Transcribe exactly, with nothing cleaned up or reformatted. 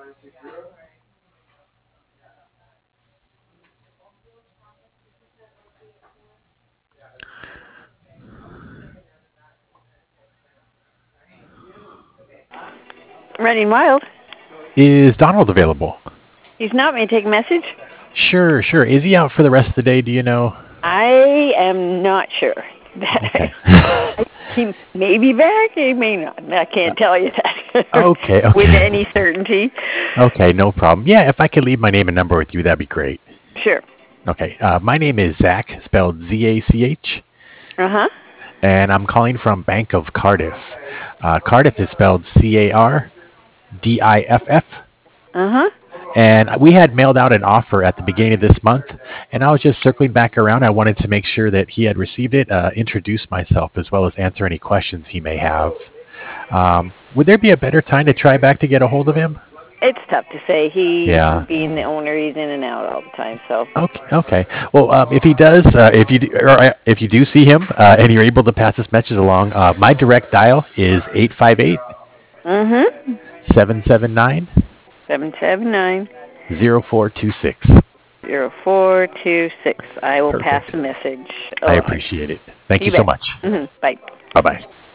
Running Wild. Is Donald available? He's not. May I take a message? Sure, sure. Is he out for the rest of the day? Do you know? I am not sure. Okay. He may be back. He may not. I can't tell you that Okay, with okay. any certainty. Okay, no problem. Yeah, if I could leave my name and number with you, that'd be great. Sure. Okay, uh, my name is Zach, spelled Z A C H, Uh huh. and I'm calling from Bank of Cardiff. Uh, Cardiff is spelled C A R D I F F. Uh huh. And we had mailed out an offer at the beginning of this month, and I was just circling back around. I wanted to make sure that he had received it, uh, introduce myself, as well as answer any questions he may have. Um, would there be a better time to try back to get a hold of him? It's tough to say. He, Yeah. being the owner, he's in and out all the time. So. Okay. Okay. Well, um, if he does, uh, if you do, or uh, if you do see him uh, and you're able to pass this message along, uh, my direct dial is eight five eight, Mhm. seven seven nine, Seven seven nine zero four two six. zero four two six. I will pass Perfect. the message I along. appreciate it. Thank you You so bet. much. Mhm. Bye. Bye bye.